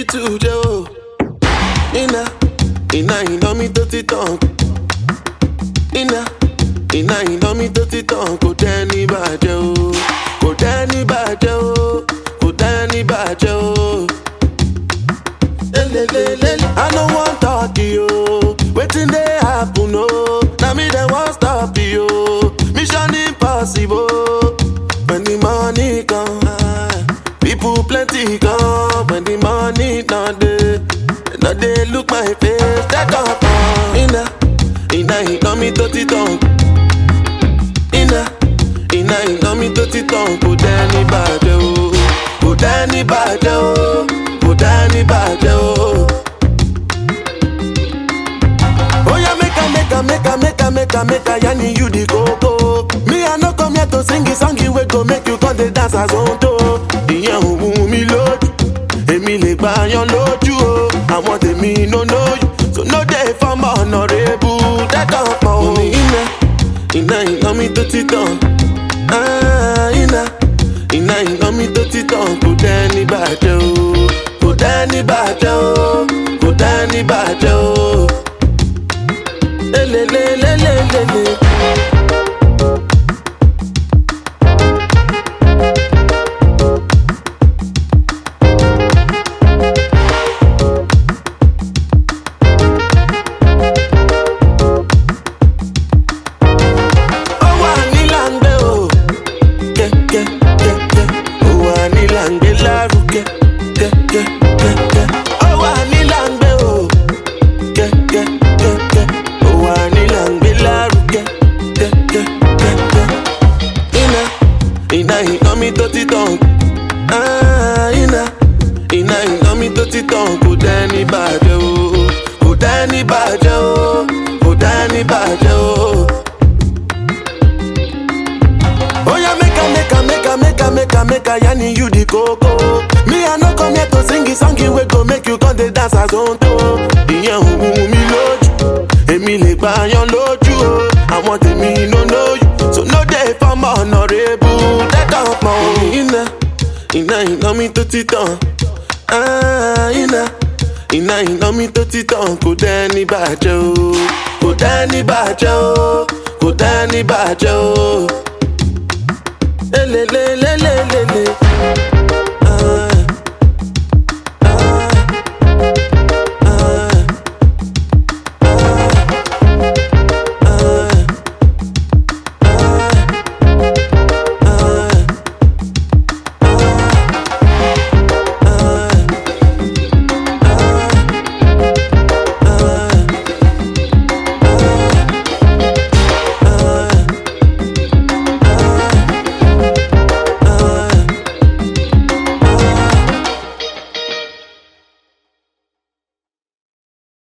today, oh. Iná mi tó ti tàn. Iná mi tó ti tàn. Kò dẹ́ ní bàjẹ́ o. Kò dẹ́ ní bàjẹ́ o. Kò dẹ́ ní bàjẹ́ o. I no want talk to you. Wetin dey happen o? Na me dem wan stop you. Mission impossible. When the money come, people plenty come. When the money no dey, no dey look my face. Take up iná mi tó ti tàn. Iná mi tó ti tàn. Kò dẹ́ ní bàjẹ́ o. Kò dẹ́ ní bàjẹ́ o. Kò dẹ́ ní bàjẹ́ o. Oya make a yanni you the coco. Me I no come here to sing a song wey go make you come dey dance as on to. Ìyẹn ò wù mí lójú, èmi lè gbà yan lójú o. Àwọn tèmi no know you, so no dey form honorable. Dẹ́kun pọ̀ o. Iná mi tó ti tàn. Iná mi tó ti tàn. Kò dẹ́ ní bàjẹ́ o. Kò dẹ́ ní bàjẹ́ o. Kò dẹ́ ní bàjẹ́ o. Iná mi tó ti tàn. Iná mi tó ti tàn. Kò dẹ́ ní bàjẹ́ o. Kò dẹ́ ní bàjẹ́ o. Kò dẹ́ ní bàjẹ́ o. Oya make a yanni you the coco. Me I no come here to sing a song wey go make you come dey dance as on to. Ìyẹn ò wù mí lójú, èmi lè gbà yan lójú o. Àwọn tèmi no know you, so no dey form honorable. Dẹ́kun pọ̀ o. Iná mi tó ti tàn. Iná mi tó ti tàn. Kò dẹ́ ní bàjẹ́ o. Kò dẹ́ ní bàjẹ́ o. Kò dẹ́ ní bàjẹ́ o.